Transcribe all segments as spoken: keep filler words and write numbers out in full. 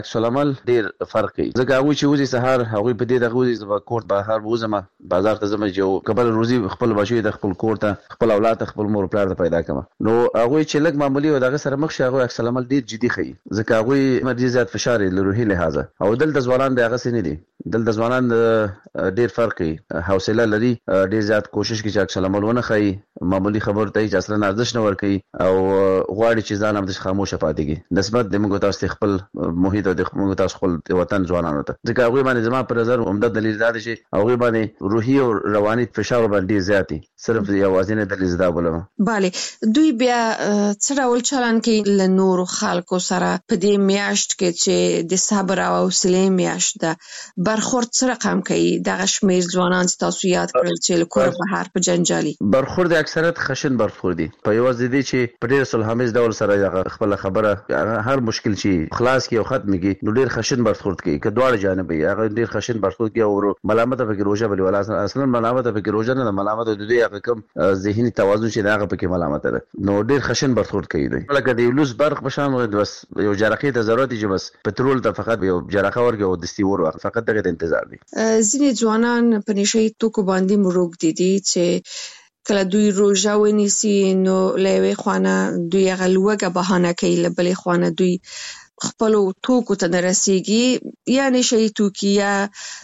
عکس العمل ډیر فرق کوي. ځکه هغه چې وځي سهار هغه په دې دغه وځي د کوټ بهر وځم بازار ته زما جو قبل روزي خپل بچي د خپل کور ته خپل اولاد خپل مور پلار ته پیدا کما. نو هغه چې لګ معمولی او دغه سره مخ شاغه عکس العمل ډیر جدي خي. ځکه هغه مرزي زیات فشار لروحي لحاظه او دلته ځوانان دغه سن دي. دلته ځوانان ډیر فرق کوي. حوصله لري ډیر زیات کوشش کوي چې عکس العمل ونه خي. معمولی خبر ته چې اصلا ارزش نه ور کوي او غواړي چې ځان هم د خاموشه پاتې کی نسبت د موږ تاسو خپل محیط او د موږ تاسو خپل وطن ځوانانو ته. ځکه هغه باندې زما پر نظر عمده دلیل دا دی چې هغه باندې روحي او رواني فشار باندې زیاتی صرف یو وازنه دلیل زدا بولم. bale دوی بیا څه ډول چلن کوي له نور خلکو سره په دې میاشت کې چې د صبر او حوصله میاشت ده برخورد سره رقم کوي دغه شمیر ځوانان تاسو یاد کړل چې له کور بهر په جنجالي برخورد اکثریت خشن برخورد دي په یو ځای دي چې په ډیر صلحامیز ډول سره خپل خبره هر مشکل شي خلاص کی او ختم کی نو ډیر خشن برخورد کوي که دواړه جانب یې هغه ډیر خشن برخورد کوي او ملامت په کې روزه بل ولا اصلا ملامت په کې روزه نه ملامت د دې هغه کم ذهني توازن چې هغه په کې ملامت ده نو ډیر خشن برخورد کوي دوی لکه د لوس برق بشان بس یو جرقې ته ضرورت دي بس پټرول ته فقط یو جرقه ورګي او دستي ور فقط دغه انتظار دي. ځینې ځوانان په نشي توکو باندې مروږ دي دي چې کله دوی روزه ونیسي نو لوي خوانه دوی غلوګه بهانه کوي لبلې خوانه دوی خپل توکو ته رسیږي یعنی شي توکي یا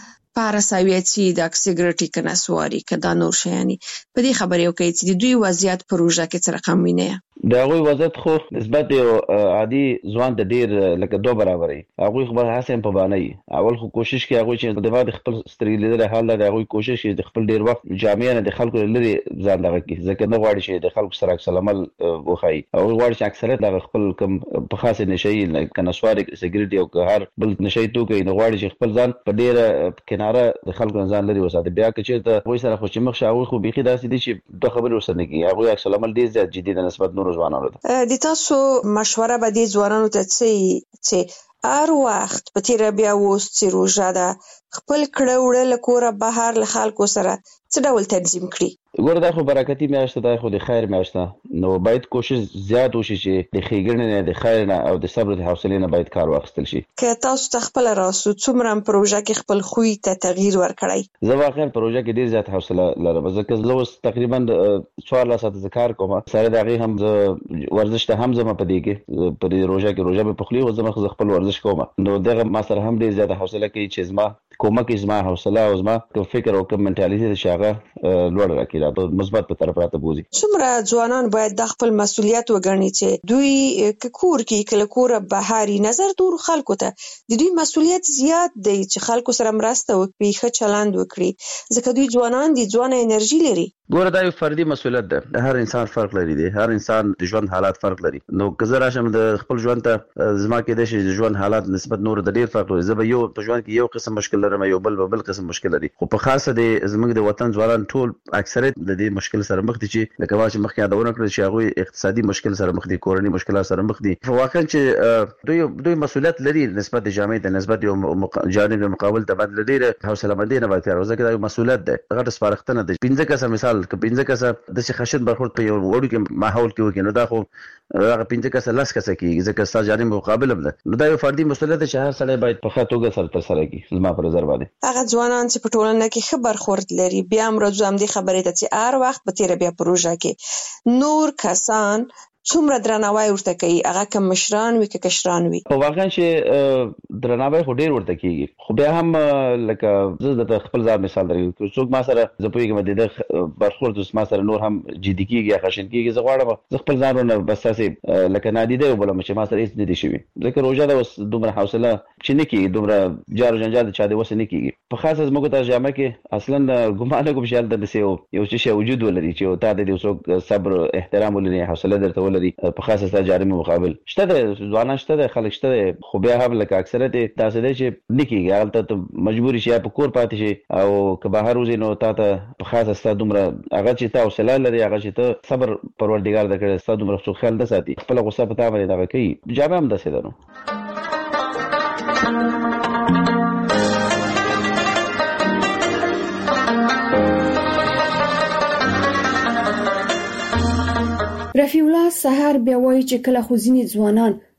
پاراسایویتي د سیګریټي کناسواري کدا نور شيانی په دې خبرې وکړي چې دوی وضعیت پروژه کې څه رقم ویني دا غوي وضعیت خو نسبت یو عادي ځوان د ډیر لکه دوه برابرې هغه خبر حسین په باندې اول خو کوشش کوي هغه چې د بعد خپل سترګې لیدل حال دا هغه کوشش کوي د خپل ډیر وخت جامعه نه د خلکو لري ځان دغه کې ځکه نه غواړي چې د خلکو سره عکس العمل وخی او غواړي چې اکثریت د خپل کم په خاصه نشي کناسواري سیګریټي او هر بل نشي توکي نه غواړي چې خپل ځان په ډیر کناره د خلکو ځان لري وساته بیا چې ته وای سره خو چې مخ شاوي خو بيخي داسې دي چې د خبرې وسنه کې هغه عکس العمل ډیر زیات جدي د نسبت نور ځوانانو ته. د تاسو مشوره به دې ځوانانو ته څه چې هر وخت په تیر بیا ووس چې روزه ده خپل کړه وړه له کوره بهر له خلکو سره څه ډول تنظیم کړي؟ ګوره دا خو برکتی میاشت ده خو د خیر میاشت ده نو باید کوشش زیات وشي چې د ښېګڼې نه د خیر نه او د صبر د حوصلې نه باید کار واخیستل شي. که تاسو ته خپل راسو څومره پروژه کې خپل خوی ته تغییر ورکړی؟ زه واقعا پروژه کې ډیر زیات حوصله لرم ځکه زه اوس تقریبا څوارلس ساعته کار کوم سره د هغې هم زه ورزش ته هم ځم په دې کې په دې روژه کې روژه مې پخلي او زه خپل ورزش کوم نو دغه ما سره هم ډیر زیاته حوصله کوي چې زما کومک زما حوصله او زما فکر او کوم منټالیټي چې هغه لوړ راکړي دا مثبت په طرف راته بوزي. څومره ځوانان باید د خپل مسؤلیت وګڼي چې دوی کور کې کله کور بهاري نظر دور خلکو ته د دوی مسؤلیت زیات دی چې خلکو سره مرسته وکړي ښه چلند وکړي ځکه دوی ځوانان دي ځوانه انرژي لري. ګوره دا یو فردي مسؤلیت ده هر انسان فرق لري دی هر انسان د ژوند حالات فرق لري نو که زه راشم د خپل ژوند ته زما کې د شي ژوند حالات نسبت نور د ډیر فرق لري زه به یو په ژوند کې یو قسم مشکل لرم یو بل بل قسم مشکل لري خو په خاصه د زموږ د وطن ځوانان ټول اکثریت د دې مشکل سره مخ دي چې لکه واچ مخکې یادونه کړل چې هغه اقتصادي مشکل سره مخ دي کورنۍ مشکلات سره مخ دي واقعا چې دوی دوی مسؤلیت لري نسبت جامعه ته نسبت یو جانب مقابل ته باندې ډیر حوصله مندي نه وکړي ځکه دا مسؤلیت ده غټ سپارښتنه ده پنځه کسه مثال ک پنځه کسه د څه خشن برخورد په یو وړو کې ماحول کې وکړي نو دا خو هغه پنځه کسه لاس کسه کې ځکه ستاسو جانب مقابل ده نو دا یو فردي مسؤلیت چې هر سړی باید په ښه توګه سره تر سره کړي زما پر نظر باندې. هغه ځوانان چې په ټولنه کې ښه برخورد لري بیا هم راځو هم دې خبرې ته چې هر وخت په تیر بیا پروژه کې نور کسان څومره درناوی ورته کوي هغه کوم مشران وي که کشران وي؟ په واقعا چې درناوی خو ډیر ورته کیږي خو بیا هم لکه زه د خپل ځان مثال درکوم څوک ما سره زه پوهیږم د برخورد ما سره نور هم جدي کیږي یا خشن کیږي زه غواړم زه خپل ځان نه بس تاسې لکه نادیده وبلم چې ما سره هیڅ نه دي شوي ځکه روژه ده اوس دومره حوصله چې نه کیږي دومره جار جنجال د چا د وسه نه کیږي په خاصه زموږ ترجمه کې اصلا ګمان کوم چې هلته داسې یو څه شی وجود ولري چې تا د څوک صبر احترام ولري حوصله درته په خاصه سره جاري مقابل شته د ځوانان شته د خلک شته خو بیا هم لکه اکثریت تاسو د چې نکیږي هغه ته مجبوري شي په کور پاتې شي او که بهر وځي نو تا ته په خاصه ستاسو دومره هغه چې تاسو حوصله لري هغه چې ته صبر پروردګار درکړي ستاسو دومره څو خیال ده ساتي خپل غوسه په تا باندې دا کوي جواب هم دسه ده نو رفیع الله سحر بیا وایي چې کله خو ځینې ځوانان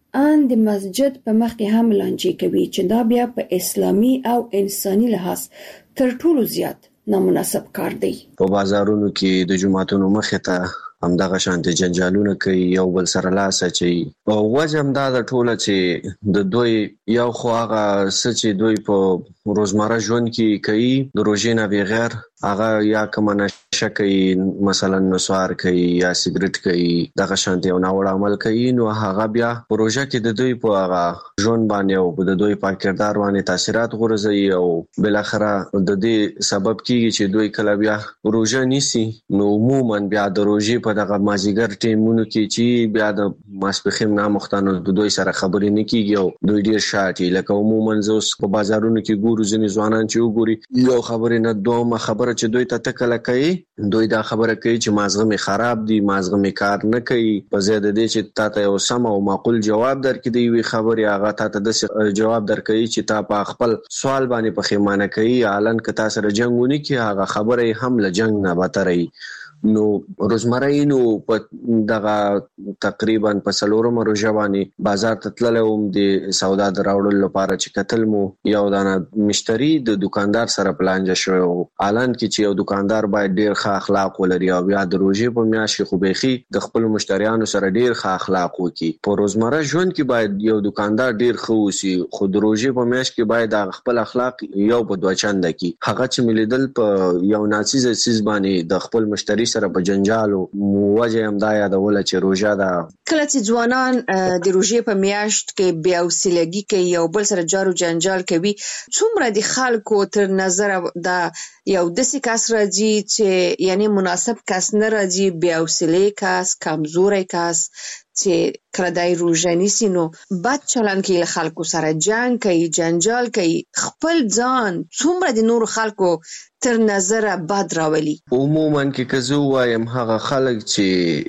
ان د مسجد په مخ کې هم لانجې کوي چې دا بیا په اسلامي او انساني لحاظ تر ټولو زیات نامناسب کار دی. په بازارونو کې د جمعتونو مخې ته همدغه شانتي جنجالونه کوي، یو بل سره لاس اچوي. او وجه هم دا د ټوله چې د دوی یو خو هغه څه چې دوی په روزمره ژوند کې کوي د روژې نه بغیر، هغه یا کومه نشه کوي، مثلا نسوار کوي یا سیګریټ کوي، دغه شانتي یو ناوړه عمل کوي، نو هغه بیا پروژه کې د دوی په هغه ژوند باندې او د دوی په کردار باندې تاثیرات غورځي او بل اخره د دې سبب کیږي چې دوی کله بیا روژه نیسي. نو عموما بیا د روژې په دغه مازیګر ټیمونو کې چې بیا د ماسپخیم نامختانو د دوی سره خبرې نه کیږي او دوی ډیر شاټي، لکه عموما زوس په بازارونو کې ګورو ځینې ځوانان چې وګوري یو خبرې نه دوه خبره چې دوی ته تکله کوي، دوی دا خبره کوي چې مازغه می خراب دي، مازغه می کار نه کوي، په زیاده دي چې تاسو یو سم او معقول جواب درکې دی وی خبره هغه تاسو د جواب درکې چې تاسو په خپل سوال باندې په خیمانه کوي، اعلان کتا سره جنگونه کې هغه خبره هم له جنگ نه بتري. نو روزمره نو په دغه تقریبا په سلورم روزه باندې بازار ته تللم د سودا دراوړل لپاره چې قتل مو یو دانه مشتری د دکاندار سره پلانجه شو، اعلان کې چې یو دکاندار باید ډیر ښه اخلاق ولري او بیا د روزې په میاشت کې خو بيخي د خپل مشتریانو سره ډیر ښه اخلاق وکړي. په روزمره ژوند کې باید یو دکاندار ډیر ښه وسی، خو د روزې په میاشت کې باید د خپل اخلاق یو په دوه چنده کې هغه چې ملیدل په یو ناڅیز سیس باندې د خپل مشتری سره په جنجالو وجه هم دا یادول چې روژه ده. کله چې ځوانان د روژې په میاشت کې بیا وسیلګي کوي او بل سره جارو جنجال کوي، څومره د خلکو تر نظر دا یو داسې کس راځي چې یعنی مناسب کس نه راځي، بیا وسیلې کس، کمزوري کس چې کله دای روژه نیسي نو بد چلند کوي، له خلکو سره جنگ کوي، جنجال کوي، خپل ځان څومره د نور خلکو تر نظر بد راولي. عموما کې کزو وایم هغه خلک چې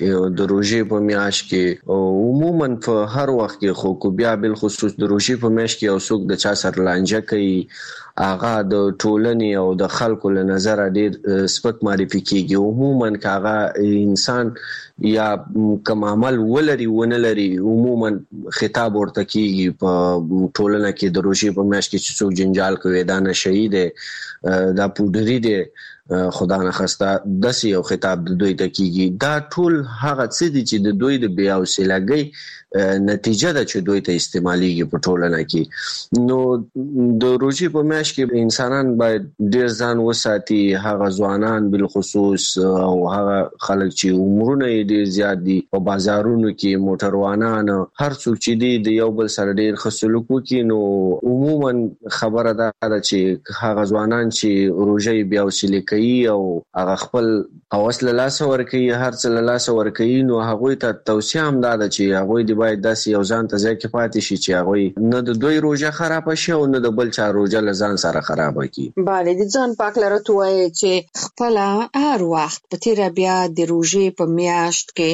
د روژې په میاشت کې او عموما په هر وخت کې خو کو بیا بل خصوص د روژې په میاشت کې او څوک د چا سره لانجه کوي، هغه د ټولنې او د خلکو له نظر ډیر سپک معرفي کیږي. عموما کاغه انسان یا کوم عمل ولري ونه لري عموما خطاب ورته کیږي په ټولنه کې د روژې په میاشت کې چې څوک جنجال کوي، دا نه شهید دا پودری دی خدا نه خسته داسې یو خطاب د دوی ته کیږي. دا ټول هغه څه دي چې د دوی د بیا وسیلګۍ نتیجه ده چې دوی ته استعماليږي په ټولنه کې. نو د روژې په میاشت کې انسانان باید ډیر ځان وساتي، هغه ځوانان بل خصوص او هغه خلک چې عمرونه ډیر زیات دي په بازارونو کې، موټروانان، هر څوک چې دی د یو بل سره ډیر ښه سلوک وکړي. نو عموما خبره ده چې هغه ځوانان چې روژې بیا وسیلې کوي او هغه خپل اوس له لاس ورکوي، هر څه له لاس ورکوي، نو هغه ته توصیه هم ده چې هغه دی باید داسې یو ځان ته ځکه پاتې شي چې هغه نه د دوی روژه خراب شي او نه د بل چا روژه لزان سره خراب کی. bale د ځان پاک لرته وای چې خپل هر وخت په تیر بیا د روژې په میاشت کې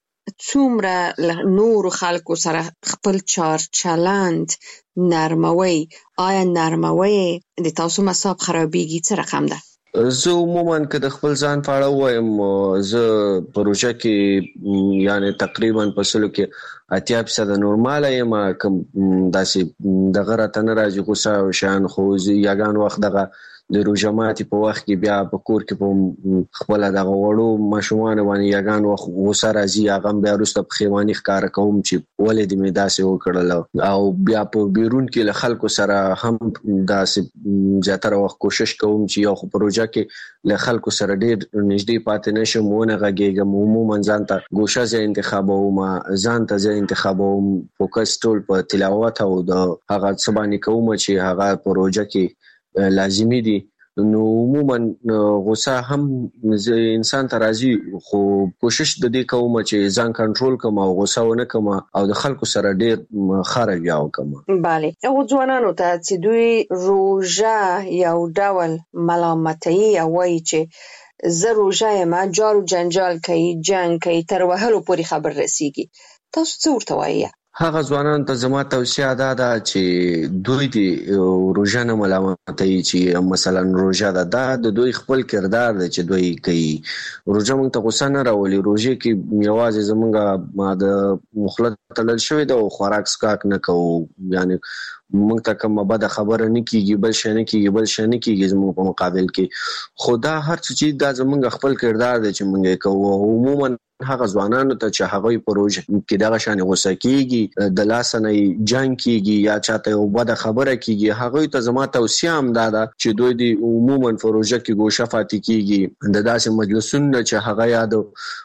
څومره نور خلکو سره خپل چار چلند نرموي، آیا نرموي د تاسو مصاب خرابېږي څه رقم ده؟ زه عموما که د خپل ځان په اړه وایم، زه پروژه کې یعنی تقریبا په سلو کې اتیا فیصد نورماله یم، کوم داسې دغه راته نه راځي غوسه او شان، خو یګان وخت دغه د روژه ماتي په وخت کې بیا په کور کې په خپل دغه وړو ماشومان باندې یګان وخت غوسه راځي، هغه بیا وروسته په خیواني ښکار کوم چې ولې دې مې داسې وکړل، او بیا په بیرون کې له خلکو سره هم داسې زیاتره وخت کوشش کوم چې یو خو پروژه کې له خلکو سره ډیر نږدې پاتې نشم، ونه غږیږم، عموما ځان ته ګوشه ځای انتخابوم، ځان ته ځای انتخابوم، فوکس ټول په تلاوت او د هغه څه باندې کوم چې هغه پروژه کې لازمی دي. نو عموما غوسه هم انسان ته راځي، خو کوشش د دې کوم چې ځان کنټرول کوم او غوسه ونه کوم او د خلکو سره ډیر خارج یاو کوم. bale او ځوانانو ته چې دوی روژه یو ډول ملامتي او وایي چې زه روژه یم، جارو جنجال کوي، جنگ کوي، تر وهلو پورې خبر رسیږي، تاسو څه ورته وایي؟ هغه ځوانان ته زما توصیه ده دا چې دوی د روژه نه ملامتوي چې مثلا روژه ده دا د دوی خپل کردار دی چې دوی کوي. روژه موږ ته غوسه نه راولي. روژه کې یوازې زمونږ د مخلط تړل شوی ده او خوراک سکاک نه کوو، یعنی موږ ته کومه بده خبره نه کیږي، بل شي نه کیږي بل شي نه کیږي زموږ په مقابل کې. خدا هر څه دا زموږ خپل کردار دی چې موږ کوو. عموما هغه ځوانانو ته چې هغه پروژه کې دغه شان غوسه کیږي، د لاس نه جنگ کیږي یا چاته یو بده خبره کیږي، هغه ته زما توصیه هم ده چې دوی د عموما پروژه کې ګوشه فاتې کیږي د داسې مجلسونو چې هغه یاد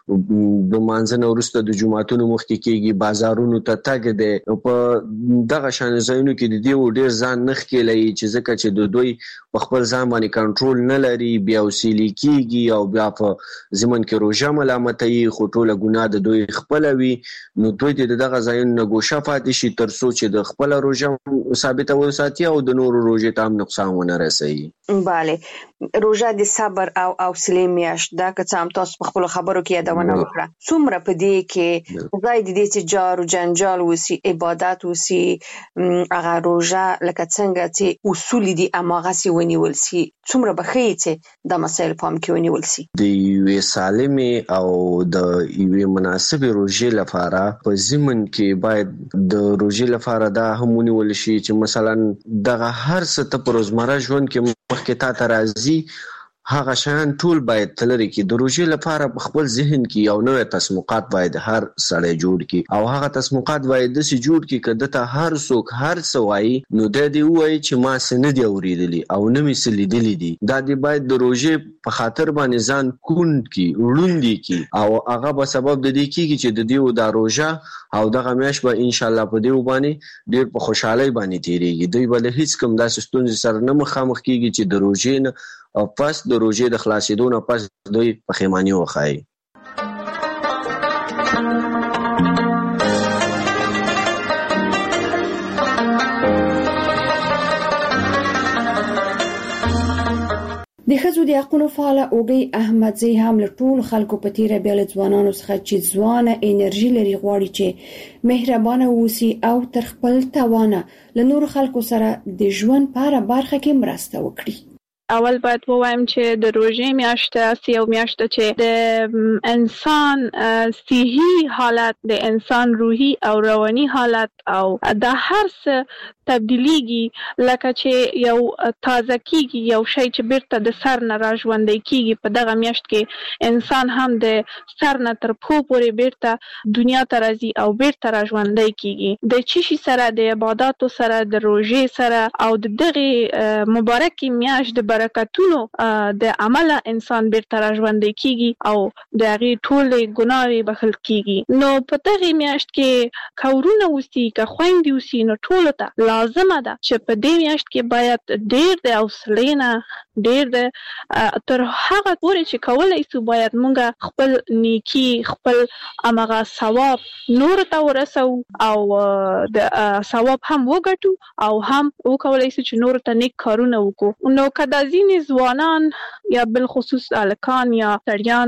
د مانځنه وروسته د جمعتونو مخ کې کیږي، بازارونو ته تګ دی په دغه شان ځایونو کې د دې ډیر ځان نخ کې لای چې ځکه چې د دوی په خپل ځان باندې کنټرول نه لري، بیا وسیلې کیږي او بیا په زمون کې روژه ملامتوي، خو ټوله ګناه د دوی خپل وي. نو دوی د دغه ځایونو نه ګوشه پاتې شي تر څو چې د خپل روژه ثابته وساتي او د نورو روژې ته هم نقصان ونه رسوي. bale روژه د صبر او حوصلې میاشت ده، که څه هم تاسو په خپل خبرو کې یادونه وکړه. څومره په دې کې ځای د دې چې جار او جنجال وسی، عبادت وسی، هغه روژه لکه څنګه چې اصول دي اماغه سی ونیول سي، څومره بخې چې د مسایل پام کې ونیول سي. د یوې سالمې او د یوې مناسبې روژې لپاره په ضمن کې باید د روژې لپاره دا هم ونیول شي چې مثلا دغه هر څه ته په روزمره ژوند کې مخکې تا ته راځي هغه شیان ټول باید تلری کې. د روژې لپاره په خپل ذهن کې یو نوې تصمیمات باید هر سړی جوړ کړي او هغه تصمیمات باید داسې جوړ کړي چې دته هر څوک هر څه وایي نو د دې وایي چې ما څه نه دی اوریدلی او نه مې څه لیدلی دي. دا دی باید د روژې په خاطر باندې ځان کوند کړي، وړوندې کړي او هغه به سبب د دې کېږي چې د دې د روژه او دغه میاشت به ان شاء الله په دې باندې ډیر په خوشحالۍ باندې تیریږي. دوی به هیڅ کوم داسې ستونزې سره نه مخامخ کېږي چې د روژې نه او پس د روژې د خلاصېدو نه پس دوی پښیماني وښایي. د ښځو د حقونو فعاله اوږې احمدزی هم له ټولو خلکو په تیره بیا له ځوانانو څخه چې ځوانه انرژي لري غواړي چې مهربانه اوسي او تر خپل توانه له نورو خلکو سره د ژوند په هره برخه کې مرسته وکړي. اول باید ووایم چې د روژې میاشت سی او میاشت چې د انسان صحي حالت، د انسان روحي او رواني حالت او د هر څه تبدیلیږي، لکه چې یو تازه کیږي، یو شی چې بیرته د سر نه را ژوندی کیږي. په دغه میاشت کې انسان هم د سر نه تر پښو پورې بیرته دنیا ته راځي او بیرته را ژوندی کیږي. د چشي سره، د عبادتو سره، د روژې سره او د دغه مبارکې میاشت د برکتونو د عمله انسان بیرته را ژوندی کیږي او د هغې ټولې ګناوې بخښل کیږي. نو په دغه میاشت کې کورونه اوسي، که خویندې اوسي، نو ټولو ته لازمه ده چې په دې میاشت کې باید ډېر د حوصلې نه، ډېر د تر هغه پورې چې کولی شو باید مونږ خپل نیکي، خپل همغه ثواب نورو ته ورسو او د ثواب هم وګټو او هم وکولی شو چې نورو ته نیک کارونه وکړو. نو که د ځینې ځوانان یا بالخصوص هلکان یا سړیان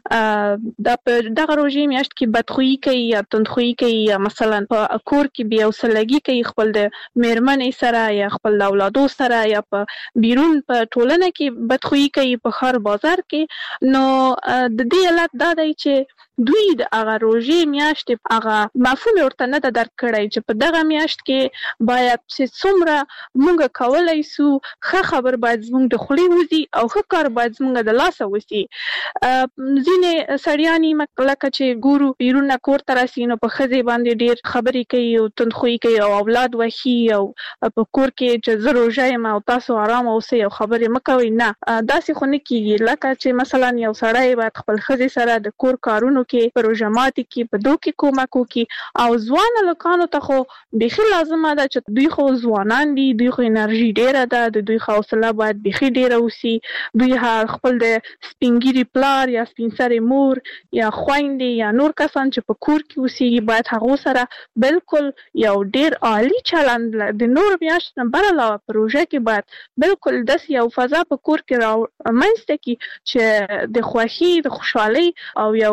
د په دغه روژې میاشت کې بدخویي کوي یا تندخویي کوي یا مثلا په کور کې بې حوصلګي کوي خپل د میرمنې سره یا خپل د اولادو سره یا په بیرون په ټولنه کې بدخویي کوي په ښار بازار کې، نو د دې علت دا دی چې دوی د هغه روژې میاشتې هغه مفهوم ورته نه ده درک کړی چې په دغه میاشت کې باید چې څومره مونږ کولی شو ښه خبر باید زموږ د خولې وځي او ښه کار باید زموږ د لاسه وسي. ځینې سړیان لکه چې ګورو بیرون نه کور ته راسي نو په ښځې باندې ډېر خبرې کوي او تندخویي کوي او اولاد وښي او په کور کې چې زه روژه یم او تاسو ارامه اوسئ او خبرې مه کوئ. نه، داسې خو نه کېږي. لکه چې مثلا یو سړی باید خپل ښځې سره د کور کارونو کې په روژه ماتي کې په دو کې کومک وکړي او ځوان هلکانو ته خو بیخي لازمه ده چې دوی خو ځوانان دي، دوی خو انرژي ډېره ده، د دوی حوصله باید بیخي ډېره اوسي. دوی خپل د سپینګیري پلار یا سپین سرې مور یا خویندې یا نور کسان چې په کور کې اوسېږي باید هغو سره بالکل یو ډېر عالي چلند د نور میاشت نه بر علاوه په روژه کې باید بالکل داسې یو فضا په کور کې رامنځته کړي چې د خوښي، د خوشحالۍ او یو ډېره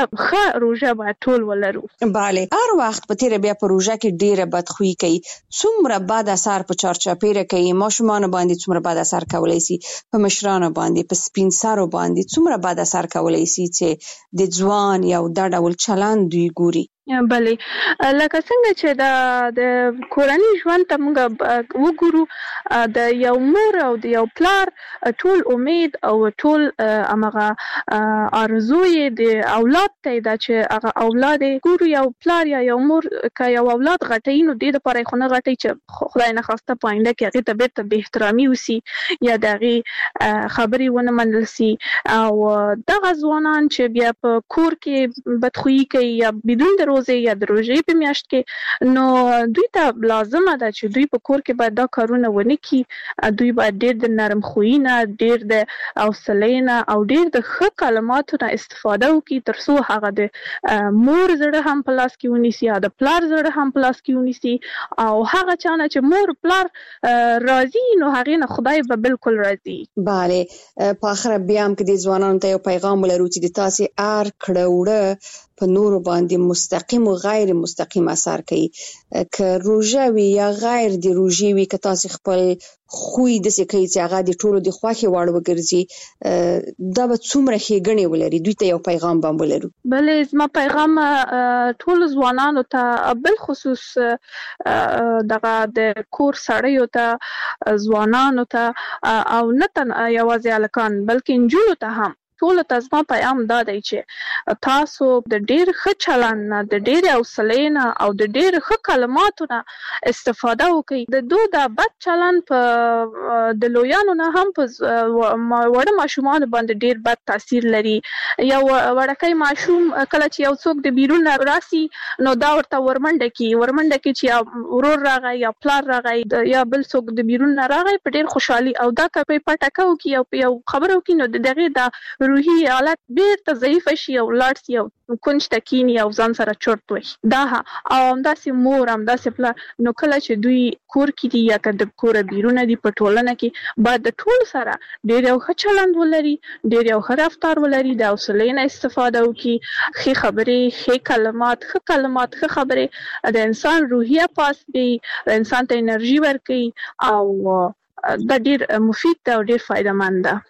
ښه روژه باید ټول ولرو. bale هر وخت په تیر بیا په روژه کې ډیره بدخويي کوي، څومره بد اثر په چارچاپیره کوي، ماشومان باندې څومره بد اثر کولای شي، په مشرانو باندې، په سپین سرو باندې څومره بد اثر کولای شي چې د ځوان یو د ډول چلند دوی ګوري. بله لکه څنګه چې د د کورنۍ ژوند ته موږ وګورو، د یو مور او د یو پلار ټول امید او ټول هغه آرزو یې د اولاد ته دا چې هغه اولاد ګورو، یو پلار یا یو مور که یو اولاد غټي نو د لپاره خو نه غټي چې خدای نه خواسته پاینده کې هغه ته بیرته به احترامي وسی یا دغه خبري ونه منل سي، او دغه ځوانان چې بیا په کور کې بدخويي کوي یا بدون د روزه یا د روژې په میاشت کې، نو دوی ته لازمه ده چې دوی په کور کې باید دا کارونه ونه کړي. دوی باید ډېر د نرم خویي نه، ډېر د حوصلې نه او ډېر د ښه کلماتو نه استفاده وکړي تر څو هغه د مور زړه هم په لاس کې ونیسي او د پلار زړه هم په لاس کې ونیسي، او هغه چا نه چې مور پلار راضي نو هغې نه خدای به بالکل راضي. bale په اخر بیا هم کې د ځوانانو ته یو پیغام ولرو چې د تاسې هر کړه وړه په نورو باندې مستقیم او غیر مستقیم اثر کوي، که روژه وي یا غیر د روژې وي، که تاسو خپل خوی د څه کوي چې هغه د ټولو د خوښي وړ وګرځي، دا به څومره ښېګڼې ولري. دوی ته یو پیغام به ولرو. بله زما پیغام ټول ځوانانو ته بل خصوص دغه د کور سړیو ته، ځوانانو ته او نه تنها یوازې هلکان بلکې نجونو ته هم ټول ته زما پیغام دا دی چې تاسو د ډېر ښه چلند نه، د ډېرې حوصلې نه او د ډېر ښه کلماتو نه استفاده وکړئ. د دو دا بد چلند په د لویانو نه هم په وړه ماشومانو باندې ډېر بد تاثیر لري. یو وړکی ماشوم کله چې یو څوک د بیرون نه راسي نو دا ورته ورمنډه کړي ورمنډه کړي چې یا ورور راغی یا پلار راغی یا بل څوک د بیرون نه راغی په ډېر خوشحالي، او دا که په پټکه وکړي او په یو خبره وکړي نو د دغې دا روحي حالت بیرته ضعیفه شي او لاړ شي او کونج ته کیني او ځان سره چرت وي. دا او همداسې مور همداسې پلار، نو کله چې دوی کور کې دي یا که د کوره بیرونه دي په ټولنه کې باید د ټول سره ډېر یو ښه چلند ولري، ډېر یو ښه رفتار ولري، د حوصلې نه استفاده وکړي، ښې خبرې، ښې کلمات، ښه کلمات، ښه خبرې د انسان روحیه پاس کوي، د انسان ته انرژي ورکوي او دا ډېر مفید ده او ډېر فایده مند ده.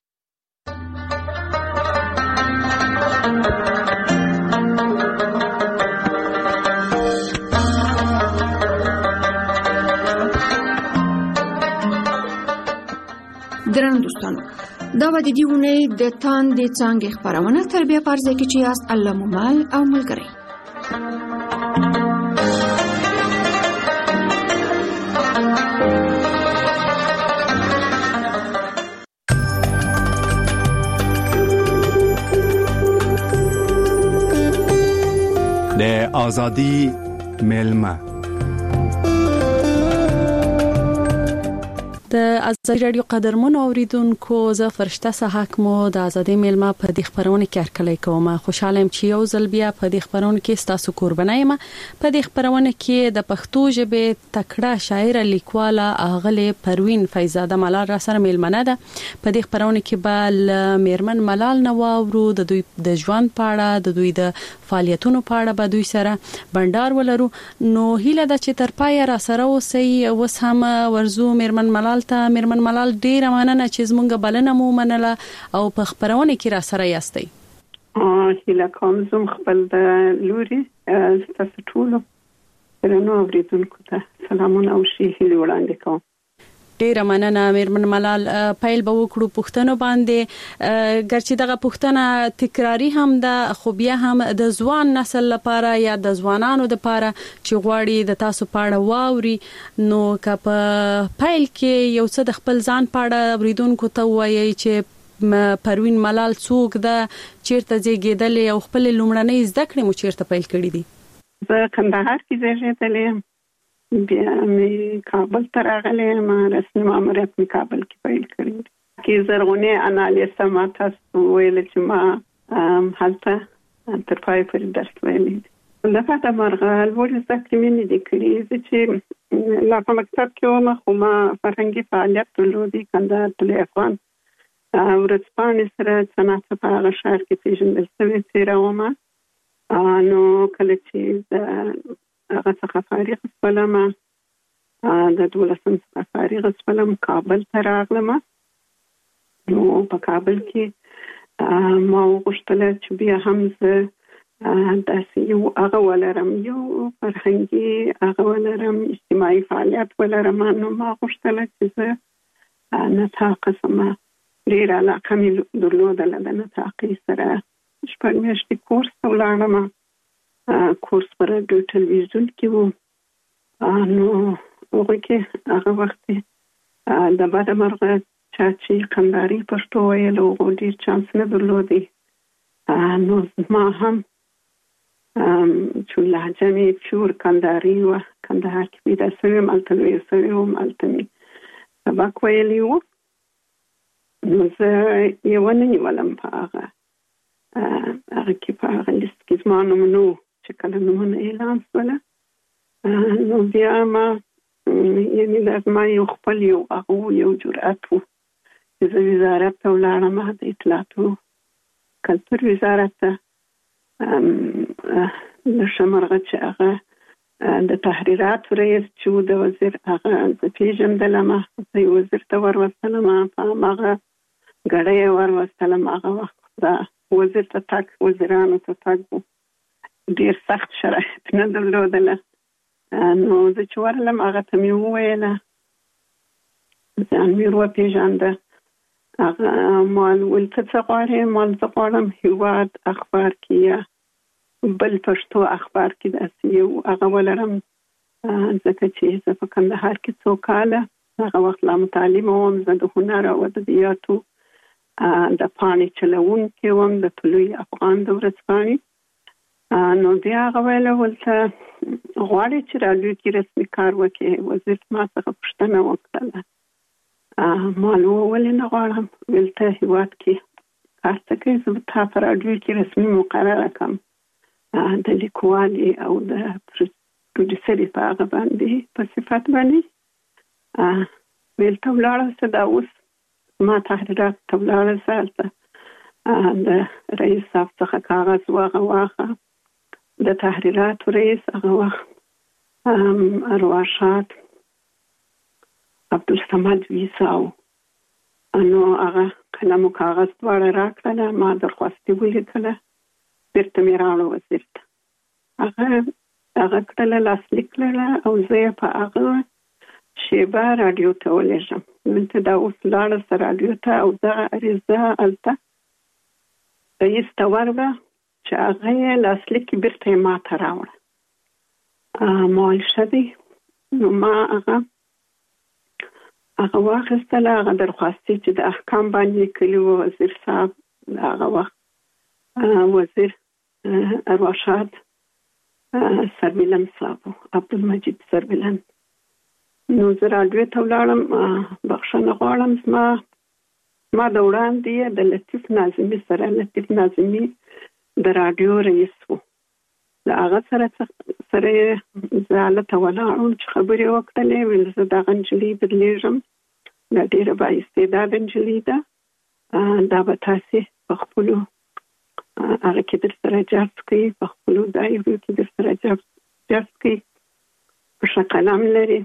درنو دوستانو، دا به د دې اونۍ د تاندې څانګې خپرونه تر بیا په ځای کې چې یاست الله مو مل او ملګری. د آزادی میلمه د ازادي رادیو قدرمنو اوریدونکو، زه فرشته سحق مو د ازادي میلمه په دې خبرونه کې هرکلی کوم. خوشاله یم چې یو ځل بیا په دې خبرونه کې تاسو قربانای یم. په دې خبرونه کې د پښتو ژبې تکړه شاعر لیکواله اغله پروین فیضزاده ملال را سره میلمنه ده. په دې خبرونه کې به میرمن ملال نو ورو د دوی د ژوند پاړه، د دوی د فعالیتونو پاړه به دوی سره بندر ولرو. نو هیله ده چې تر پای را سره اوسئ. اوس هم ورزو میرمن ملال ته. میرمن ملال ډیره مننه چې زمونږ بلنه مو منله او په خبرونه کې را سره یاستئ. هیله کوم زم خپل د لوري تاسو ټول درنو اوریدونکو ته سلامونه او هیله وړاندې کوم. ډیره مننه میرمن ملال. پیل به وکړو پښتنو باندې، ګرچې دغه پښتنه تکراری هم ده خو بیا هم د ځوان نسل لپاره یا د ځوانانو لپاره چې غواړي د تاسو پاړه واوري، نو که په پیل کې یو څه د خپل ځان پاړه اوریدونکو ته وایي چې پروین ملال څوک ده، چیرته زیږیدلې او خپل لومړنۍ زده کړې مو چیرته پیل کړې دي؟ زه کندهار کې زیږیدلې یم، بیا مې کابل ته راغلی یم، رسمي ماموریت مې کابل کې پیل کړی دی. کې زرغونې انالیسه ما تاسو ویل چې ما هلته تر پای پورې درس ویلی دی. لپاره مرغه لوړې زده کړې مې نه دي کړې. زه چې لا په مکتب کې وم خو ما فرهنګي فعالیت درلودی، کندهار طلوع افغان ورځپاڼې سره څه ناڅه په هغه ښار کې پېژندل شوې څېره ومه. نو کله چې د هغه څخه فارغ شولم د دولسم څخه فارغ شولم کابل ته راغلم. نو په کابل کې ما وغوښتل چې بیا هم زه داسې یو هغه ولرم، یو فرهنګي هغه ولرم، اجتماعي فعالیت ولرم. نو ما غوښتل چې زه نطاق سمه ډېره علاقه مې درلودله د نطاقي سره. شپږ میاشتې کورس ته ولاړم. کورس په راډیو ټلویزیون کې و. نو هغوی کې هغه وخت د بده مرغه چا چې کندهاري پښتو ویل هغو ډېر چانس نه درلودی. نو ما هم چې لهجه مې پیور کندهاري وه، کندهار کې پیدا شوې وم، هلته لویه شوې وم، هلته مې سبق ویلی و. نو زه یې ونه نیولم په هغه هغه کې په هغه لیست کې زما نوم نه و چې کله نومونه اعلان شوله. نو بیا ما یعنې دا زما یو خپل یو هغه یو جرأت و چې زه وزارت ته ولاړم، د اطلاعاتو کلتور وزارت ته. د ښه مرغه چې هغه د تحریراتو رئیس چې و د وزیر هغه زه پېژندلم، زه یې وزیر ته وروستلم، په هماغه ګړی یې وروستلم. هغه وخت دا وزیر ته تګ وزیرانو ته تګ و، ډېر سخت شرایط نه درلودله. نو زه چې ورغلم هغه ته مې وویله، ځان مې ور وپېژانده. هغه مال ویل ته څه غواړې؟ مال زه غواړم هېواد اخبار کې یا بل پښتو اخبار کې داسې یو هغه ولرم، ځکه چې زه په کندهار کې څو کاله هغه وخت لا متعلمه وم. زه د هنر او ادبیاتو د پاڼې چلوونکې وم، د طلوع افغان د ورځپاڼې. نو بیا هغه ویله ولته غواړې چې راډیو کې رسمي کار وکړې؟ وزیر ما څخه پوښتنه وکړله. ما ولې نه غواړم؟ ویل ته هېواد کې کار څه کوې؟ زه به تا په راډیو کې رسمي مقرره کړم د لیکوالې او د پروډیوسرې په هغه باندې په صفت باندې. ویل ته ولاړه شه، دا اوس ما تحریرات ته ولاړه شه، هلته د رئیس صاحب څخه کاغذ هغه واخه. د تحریراتو رئیس هغه وخت ارواښاد عبدالصمد ویسا و. نو هغه قلم و کاغذ دواړه راکړله، ما درخواستې ولیکله، بیرته مې راوړه وزیر ته. هغه هغه کړله، لاسلیک کړله او زه یې په هغه شیبه راډیو ته ولېږم. دلته دا اوس لاړه شه راډیو ته او دغه عریضه هلته رئیس ته ورغله چې هغه یې لاسلیک بیرته یې ما ته راوړه. ما ویل ښه دی. نو ما هغه هغه واخیستله، هغه درخواستې چې د احکام باندې لیکلي وو وزیر صاحب هغه وخت وزیر ارواښاد سربلن صاحب عبدالمجید سربلن. نو زه راډیو ته ولاړم، بخښنه غواړم زما ما د وړاندې د لطیف ناظمي سره، لطیف ناظمي د راډیو رئیس و، د هغه سره سره زه هلته ولاړم چې خبرې وکړلې. ویل زه دغه نجلۍ بدلېږم، دا ډېره بااستعداده نجلۍ ده، دا به تاسې په خپلو هغه کې در سره جذب کوي، په خپلو دایرو کې در سره جذب کوي، ښه قلم لري،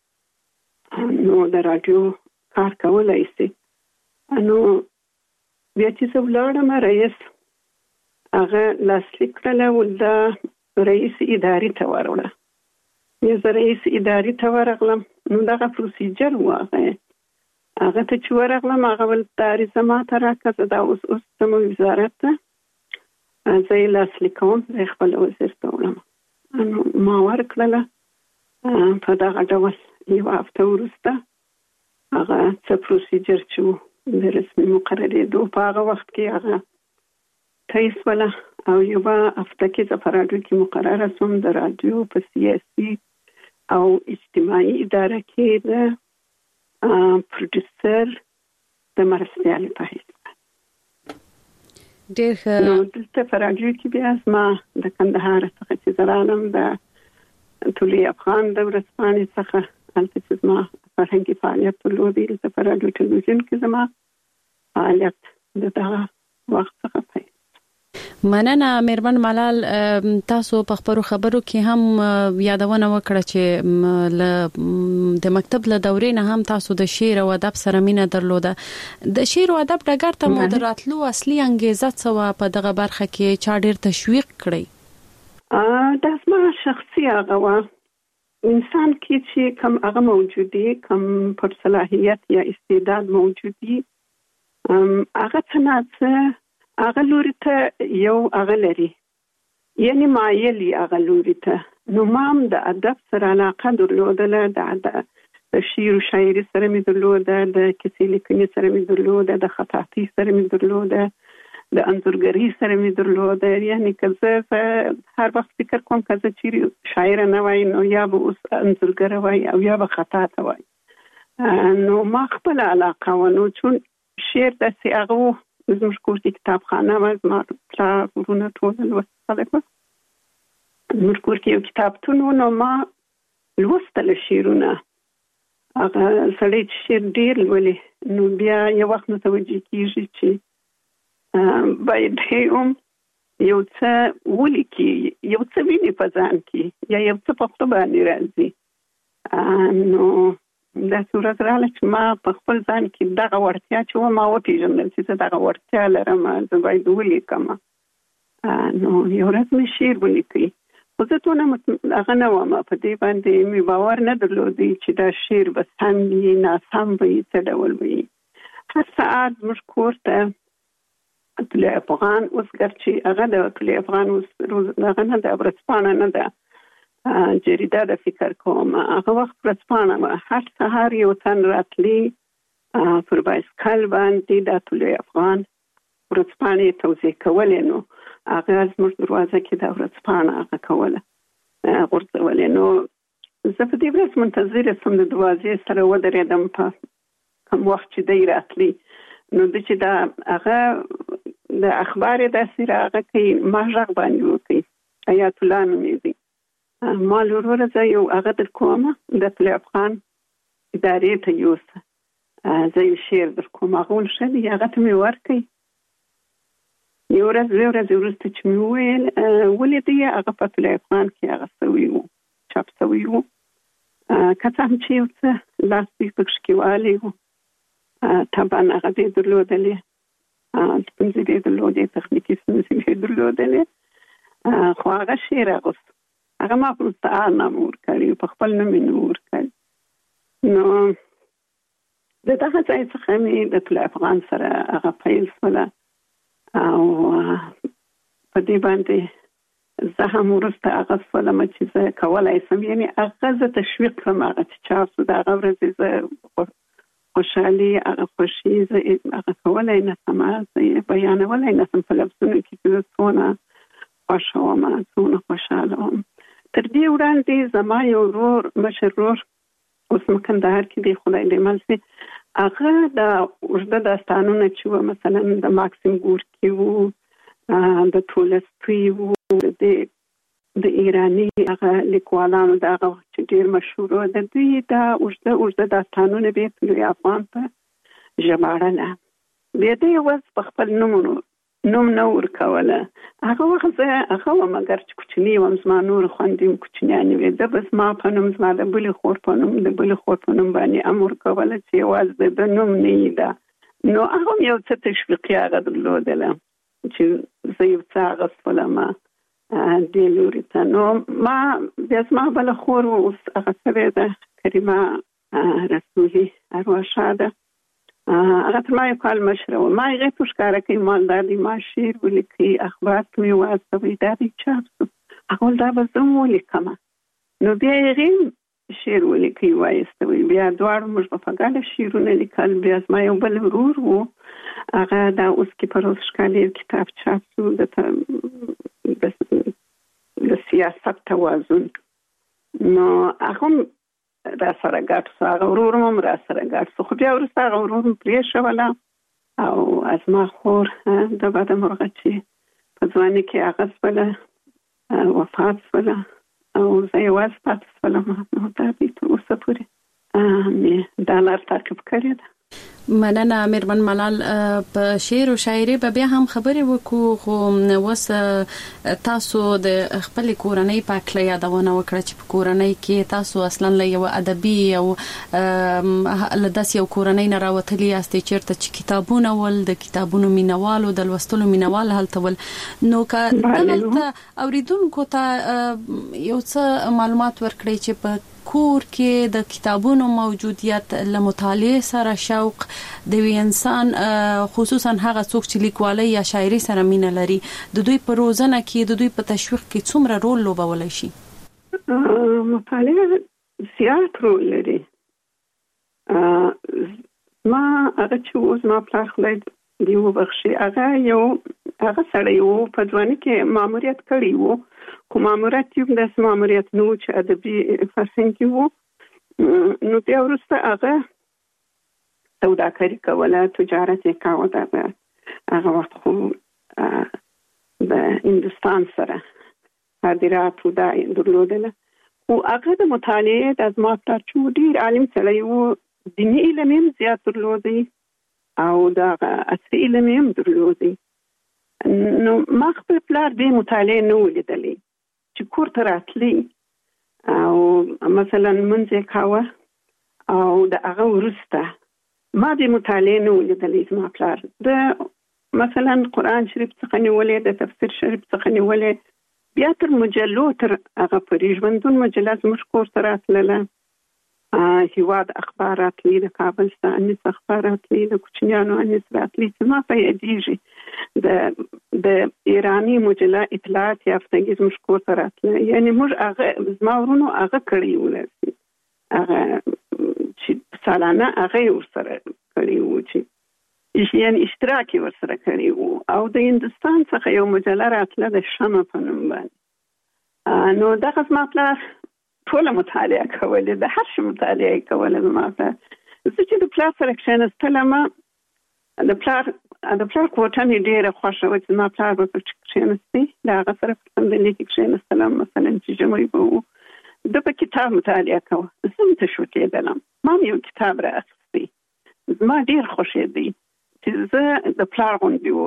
نو د راډیو کار کولی شي. نو بیا چې زه ولاړم، رئیس هغه لاسلیک کړله، ول دا رئیس ادارې ته وروړه. بیا زه رئیس ادارې ته ورغلم. نو دغه پروسیجر و، هغه هغه ته چې ورغلم هغه ول دا عریضه ما ته راکړه، زه دا اوس اوس ځم وزارت ته، زه یې لاسلیک کوم، زه یې خپله وزیر ته وړم. نو ما ورکړله. په دغه ډول یوه هفته وروسته هغه څه پروسیجر چې و د رسمي مقررېدو په هغه وخت کې هغه طی شوله، او یوه هفته کې زه په راډیو کې مقرره شوم، د راډیو په سیاسي او اجتماعي اداره کې د پروډیوسر د مرستیالې په حیث. ډېر ښه. نو دلته په راډیو کې بیا زما د کندهار څخه چې زه رالم، د طلوع افغان د ورځپاڼې څخه هلته چې زما فرهنګي فعالیت درلودی، دلته په راډیو ټلویزیون کې زما فعالیت د دغه وخت څخه پیل. مننه مهربان ملال. تاسو په خبرو خبرو کې هم یادونه وکړه چې د مکتب له دورې نه هم تاسو د شعر او ادب سره مینه درلوده. د شعر او ادب ډګر ته مو دراتلو اصلي انګیزه څه په دغه برخه کې چا ډیر تشویق کړی؟ دا زما شخصي هغه انسان کې چې کوم هغه موجودي کوم پر صلاحیت یا استعداد موجودي هغه څنګه هغه لوري ته یو هغه لري یعنی مایلی هغه لوري ته. نو مام د ادب سره علاقه درلوده، د شعر او شاعري سره مې درلوده، د کیسې لیکنې سره مې درلوده، د خطاطۍ سره مې درلوده، د انځورګرۍ سره مې درلوده. یعنی که زه هر وخت فکر کوم که زه چیرې شاعره نه وای نو یا به اوس انځورګره وای او یا به خطاطه وای. نو ما خپل علاقه و نو چون شعر داسې هغه زموږ کور کې کتابخانه وه، زما پلار ورونه ټول لوست خلک وه، زموږ کور کې یو کتابتون و. نو ما لوستل شعرونه، هغه سړی چې شعر ډېر لولي نو بیا یو وخت متوجه کېږي چې باید هم یو څه ولیکي، یو څه ویني په ځان کې یا یو څه په خپل باندې راځي. نو دا صورت رااله چې ما په خپل ځان کې دغه وړتیا چې و ما وپېژندل چې زه دغه وړتیا لرم، زه باید ولیکم. نو یو ورځ مې شعر ولیکي، خو زه دونه هغه نه وم، په دې باندې مې باور نه درلودی چې دا شعر به سم وي ناسم وي څه ډول وي. هر ساعت زموږ کور ته طلوع افغان، اوس ګرچې هغه د طلوع افغان اوس روز هغه نه ده، ورځپاڼه نه ده، جریده د فکر کوم، هغه وخت ورځپاڼه وه. هر سهار یو تن راتلی پر بایسکل باندې د طلوع افغان ورځپاڼې توزیع کولې. نو هغه زموږ دروازه کې د ورځپاڼه هغه کوله غورځولې. نو زه په دې ورځ منتظره سوم د دروازې سره ودرېدم په کوم وخت چې دی راتلی. نو د چې دا هغه د اخبار داسې راغی کوي، ما غږ باندې وکړي حیات الله نومېږي، ما لوروره زه یو هغه در کومه د طلوع افغان ادارې ته یوسه، زه یو شعر در کوم، هغه ول ښه دی، هغه ته مې ورکړئ. یو ورځ دوې ورځې وروسته چې مې وویل ولې دی هغه په طلوع افغان کې هغه سوی و، چاپ سوی و، که څه هم چې یو څه لاس دوی پکښې کې والی و، طبعا هغه دې درلودلې، ستونزې دې درلودې، تخنیکي ستونزې دې درلودلې، خو هغه شعر اغوست، هغه ما په مستعار نام ورکړی، په خپل نوم یې نه ورکړی. نو د دغه ځای څخه مې د طلوع افغان سره هغه پیل شوله او په دې باندې زه هم وروسته هغه شولم چې زه کولی شم، یعنې هغه زه تشویق کړم، هغه چې چاپ شو د هغه ورځې زه خوشحالي هغه خوښي زه هغه کولی نه شم، زه یې بیانولی نه شم په لفظونو کې چې زه څونه خوښه وم، څونه خوشحاله وم. تر دې وړاندې زما یو ورور، مشر ورور، اوس مکندهار کې دی، خدای دې مل شي، هغه د اوږده داستانونه چې وه، مثلا د ماکسیم ګورکي وو، د تولستوی وو، د ایراني هغه لیکوالانو د هغه وخت چې ډېر مشهور وو، د دوی دا اوږده اوږده داستانونه به یې طلوع افغان ته ژباړله. بیا دې یوازې په خپل نومونو نوم نه ورکوله. هغه وخت زه هغه وم، مګر چې کوچنۍ وم، زما نورې خویندې هم کوچنیانې وې، ده به زما په نوم، زما د بلې خور په نوم، د بلې خور په نوم باندې هم ورکوله چې یوازې د نوم نه یې ده. نو هغه هم یو څه تشویقي هغه درلودله چې زه یو څه هغه شولم دې لوري ته. نو ما بیا زما بله خور اوس هغه شوې ده، کریمه رسولي ارواح شاده، هغه تر ما یو کال مشره وه. ما هغې ته ښکاره کوي مالدار دی، ما شعر ولیکي، اخبار ته مې واستوئ، دا دی چاپ شو، هغه ویل دا به زه هم ولیکمه. نو بیا هغې شعر ولیکي وایستوئ، بیا دواړو موږ به په ګډه شعرونه لیکل. بیا زما یو بل ورور و، هغه دا اوس کې په روز ښکالي یو کتاب چاپ شو د سیاست توازن، نو هغه را سره ګډ شو، هغه ورور هم را سره ګډ شو، خو بیا وروسته هغه ورور هم پرېښوله او از ما خور د بده مرغه چې په ځوانۍ کې هغه شوله وفات شوله او زه یوازې پاتې شولم. نو دا دی تر اوسه پورې مې دا لار تعقیب کړې ده. مننه میرمن ملال په شعر او شاعري به بیا هم خبرې وکړو خو وس تاسو د خپل کورنۍ په اړه یادونه وکړه چې په کورنۍ کې تاسو اصلا له یو ادبي او لداس یو کورنۍ نه راوتلی یاستئ چیرته چې کتابونه ول د کتابونو مینوالو د لوستلو مینوال هلته ول نو که دلته اوریدونکو ته یو څه معلومات ورکړئ چې په کور کې د کتابونو موجودیت له مطالعه سره شوق د وی انسان خصوصا هغه څوک چې لیکوالي یا شاعري سره مینه لري د دوی په روزنه کې د دوی په تشویق کې څومره رول لوبولای شي؟ مطالعه زیات رول لري. ما هغه چې اوس ما پلار خلای دی وبخشي هغه یو هغه سره یو په ځواني کې ماموریت کړی وو کوم ماموریت یو د ماموریت نو چې ادبي فرهنګي وو نو بیا ورسته هغه سوداګري کوله تجارت یې کاوه هغه وخت خو د هندستان سره صادرات ودا درلودله او هغه د مطالعه د ما پلار چې ډیر عالم سره یو دیني علم هم زیات درلودي او دا عصري علم هم درلودي نو ما خپل پلار د مطالعه نه ولیدلې چې کور ته راتلی او مثلا منځه کاوه او د هغه ورسته ما د مطالعه نه ولیدلې ما پلار د مثلا قرآن شریف څخه نیولې د تفسیر شریف څخه نیولې بیا تر مجلو تر هغه پرې ژوندون مجله زموږ کور ته راتلله هیواد اخبارات لی د کابل څخه انیس اخبارات لی د کوچنیانو انیس راتلی چې ما په یادېږي د د ایرانی مجله اطلاعات یافتګي زموږ کور ته راتله یعنی موږ هغه زما ورونو هغه کړی ولرسي هغه چې سالانه هغه ورسره کړی وو چې یعنی اشتراکي ورسره کړی وو او د هندستان څخه یو مجله راتله د شمع په نوم باندې نو دغه زما پلار ټول مطالعه کوله د هر شي مطالعه کوله زما پلار زه چې د پلار سره کښېنستلم د پلار د پلار کوټه مې ډېره خوښه وه چې زما پلار به پکې کښېنستی د هغه سره په صندلۍ کې کښېنستلم مثلا چې ژمی به و ده په کتاب مطالعه کوه زه هم تشویقېدلم ما هم یو کتاب رااخیستی زما ډېر خوښېدی چې زه د پلار غوندې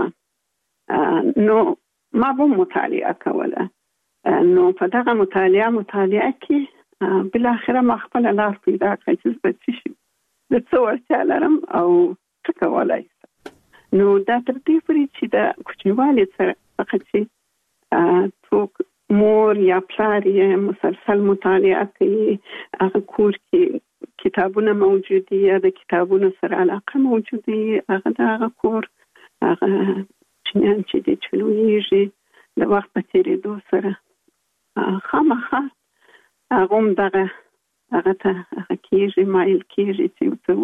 واوسم نو ما به مطالعه کوله نو په دغه مطالعه مطالعه کې بالاخره ما خپله لار پیدا کړه چې زه به څه شي د څه وړتیا لرم او څه کولی شم نو دا تر دې پورې چې د کوچنیوالي څخه چې څوک مور یا پلار یې مسلسل مطالعه کوي هغه کور کې کتابونه موجود دي یا د کتابونو سره علاقه موجود دي هغه د هغه کور هغه چنیان چې دي چې لویږي د وخت په تېرېدو سره خامخا هغه هم دغه هغه ته هغه کېږي مایل کېږي چې ورته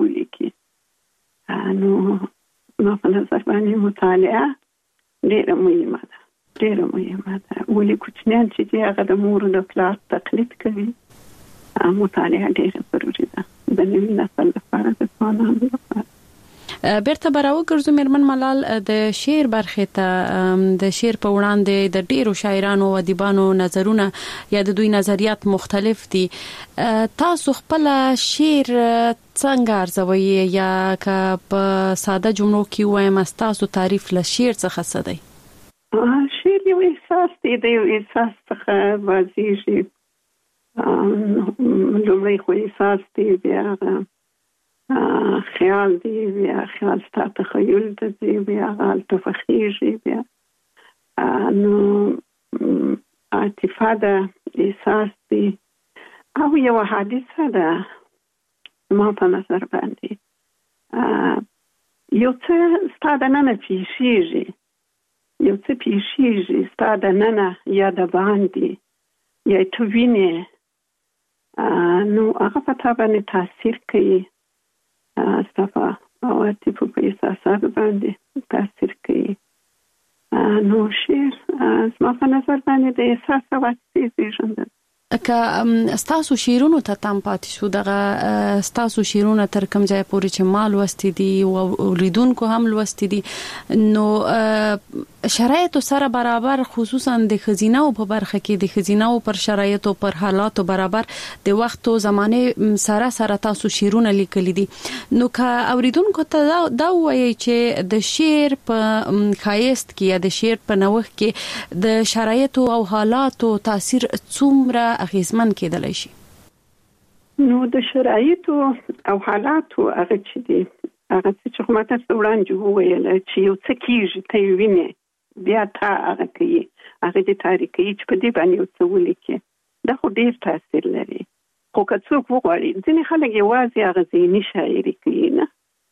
ولیکي نو ما په نظر باندې مطالعه ډېره مهمه ده ډېره مهمه ده ولې کوچنیان چې دي هغه د مور د پلار تقلید کوي مطالعه ډېره ضروري ده د نوي نسل لپاره د ځوانانو لپاره بیرته براو ګرځو میرمن ملال د شعر برخه ته د شعر په وړاندې د ډیرو شاعرانو او ادیبانو نظرونه یا د دوی نظریات مختلف دي تاسو خپل شعر څنګه ارزوي یا که په ساده جملو کې وایم تاسو تعریف له شعر څخه څه دی؟ شعر یو احساس دی د یو احساس څخه واضح لومړی خو احساس دی بیا خیال دی بیا خیال ستا تخیل دی بیا هلته فخیږي بیا نو عاطفه ده احساس دی او یو حادثه ده ما په نظر باندې یو څه ستا دننه پیښیږي یو څه پیښیږي ستا دننه یا د باندې یا ته وینې نو هغه په تا باندې تاثیر کوي ستا په عواطفو په احساساتو باندې تاثیر کوي نو شعر زما په نظر باندې د احساس او عاطفې زېږنده که ستاسو شیرونو ته تام پاتې شو دغه ستاسو شیرونه تر کوم ځای پورې چې مال وستي دي او لیدونکو هم لوستي دي نو شرایط سره برابر خصوصا د خزینه او په برخه کې د خزینه او پر شرایط او پر حالات برابر د وخت او زمانه سره سره تاسو شیرونه لیکلي دي نو که اوریدونکو ته دا وایي چې د شعر په خایست کې یا د شعر په نوښت کې د شرایط او حالات او تاثیر څومره اغیزمن کېدلی شي نو د شرایط او حالات هغه چې دي هغه چې کومه تاسو وړاندې وویل چې یو څه کیږي ته ویني بیا تا هغه کوي هغه د تاریخي چې په دې باندې یو څه ولیکي دا خو ډېر تاثیر لري خو که څوک وغواړي ځینې خلک یوازې هغه ذهني شاعري کوي نه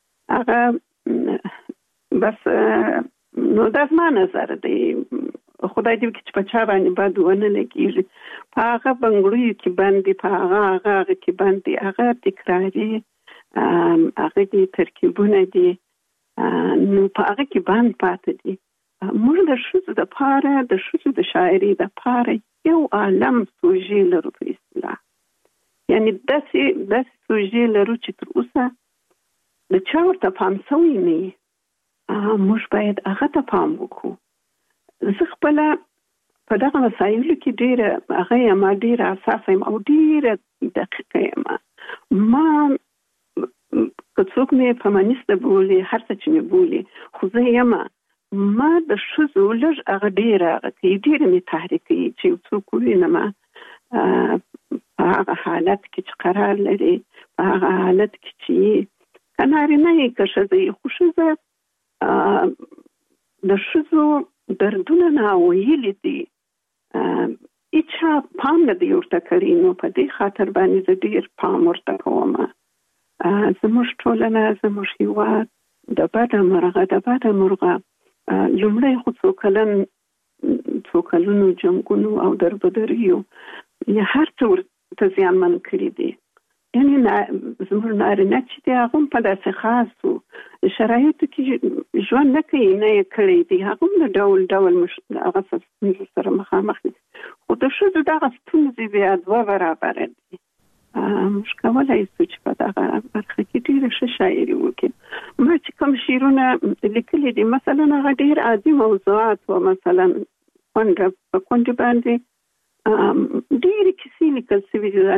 هغه بس نو دا زما نظر دی خدای دې وکړي چې په چا باندې بد ونه لګېږي په هغه بنګړیو کې باندې په هغه هغه هغه کې باندې هغه تکراري هغه دې ترکیبونه دي نو په هغه کې باندې پاتې دي موږ د ښځو دپاره د ښځو د شاعري دپاره یو عالم سوژې لرو په اصطلاح یعنې داسې داسې سوژې لرو چې تر اوسه د چا ورته پام سوی نه وي موږ باید هغه ته پام وکړو زه خپله په دغه مسایلو کې ډېره هغه یم ډېره حساسه یم او ډېره دقیقه یم ما که څوک مې فمانیسته بولي هر څه چې مې بولي خو زه یم ما د ښځو لږ هغه ډېره هغه کوي ډېره مې تحریک کوي چې یو څوک ووینم په هغه حالت کې چې قرار لري په هغه حالت کې چې که نارینه یې که ښځه یې خو ښځه د ښځو دردونه ناویلي دي هیچا پام نه دی ورته کړی نو په دې خاطر باندې زه ډېر پام ورته کوم زموږ ټولنه زموږ هېواد د بده مرغه د بده مرغه لومړی خو څو کلن څو کلونو جنګونو او دربدریو یا هر څه ورته زیانمن کړي دي یعنې زموږ نارینه چې دی هغه هم په داسې خاصو شرایطو کې ژوند نه کوي نه یې کړی دی هغه هم د ډول ډول هغه ستونزو سره مخامخ دي خو د ښځو دغه ستونزې بیا دوه برابره دي موږ کولی شو چې په دغه برخه کې ډېره ښه شاعري وکړو ما چې کوم شعرونه لیکلي دي مثلا هغه ډېر عادي موضوعات وه مثلا کونډه په کونډې باندې ډېرې کیسې لیکل شوي دي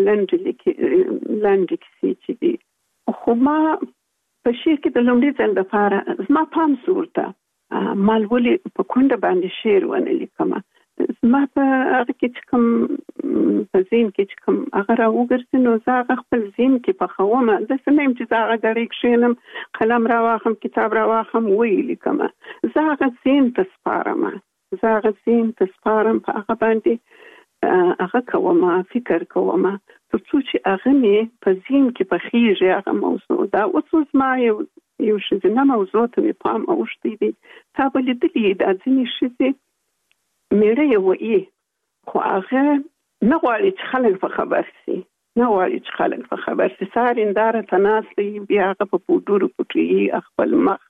لنډې کیسې چې دي خو ما په شعر کې د لومړي ځل دپاره زما پام سو ورته ما ولې په کونډه باندې شعر ونه لیکم زما په هغه کې چې کوم په ذهن کې چې کوم هغه راوګرځي نو زه هغه خپل ذهن کې پخوم داسې نه یم چې زه هغه ګړۍ کښېنم قلم راواخلم کتاب راواخلم ویې لیکم زه هغه ذهن ته سپارم زه هغه ذهن ته سپارم په هغه باندې هغه کوم فکر کوم تر څو چې هغه مې په ذهن کې پخېږي هغه موضوع دا اوس زما یو یو ښځینه موضوع ته مې پام اوښتی دی تا به لیدلي دا ځینې ښځې میړه یې وایي خو هغه نه غواړي چې خلک په خبر سي نه غواړي چې خلک په خبر سي سهار هنداره ته ناست وي بیا هغه په پوډرو پټوي خپل مخ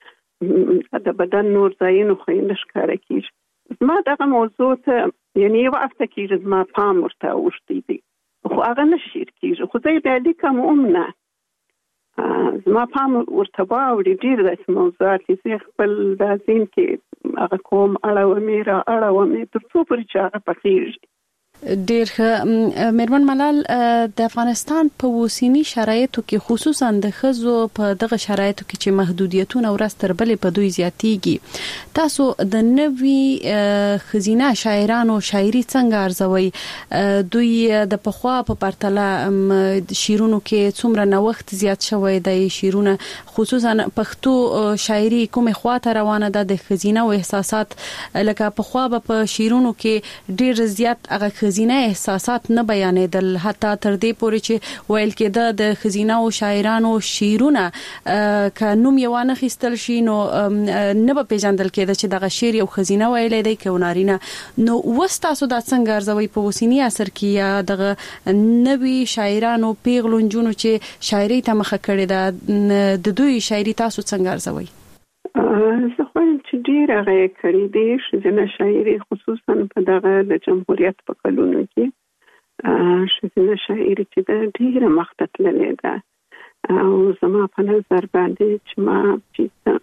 د بدن نور ځایونه خو یې نه ښکاره کېږي زما دغه موضوع ته یعنې یوه هفته کېږي زما پام ورته اوښتی دی خو هغه نه شعر کېږي خو زه یې بیا لیکم هم نه زما پام ورته واوړي ډېر داسې موضوعات دي زه خپل دا ذهن کې هغه کوم اړومې را اړومې تر څو پورې چې هغه پخېږي ډېر ښه میرمن ملال د افغانستان په اوسني شرایطو کې خصوصا د ښځو په دغه شرایطو کې چې محدودیتونه ورځ تر بلې په دوی زیاتېږي تاسو د نوي ښځینه شاعرانو شاعري څنګه ارزوئ دوی د پخوا په پرتله شعرونو کې څومره نوښت زیات شوی دی شعرونه خصوصا پښتو شاعري کومه خواته روانه ده د ښځینه احساسات لکه پخوا په شعرونو کې ډېر زیات هغه ښځینه احساسات نه بیانېدل حتی تر دې پورې چې ویل کېده د ښځینه او شاعرانو شعرونه که نوم یې وانه خیستل شي نو نه به پیژندل کېده چې دغه شعر یو ښځینه ویلی دی که نارینه نو اوس تاسو دا څنګه ارزوئ په اوسني عصر کې یا دغه نوي شاعرانو پیغلو نجونو چې شاعري ته مخه کړې ده د دوی شاعري تاسو څنګه ارزوئ زه خوایم چې ډېر هغه کړي دي ښځینه شاعري خصوصا په دغه د جمهوریت په کلونو کې شذنه شاعري چې د ډیره مخته تللې ده او زما په نظر باندې چې ما چې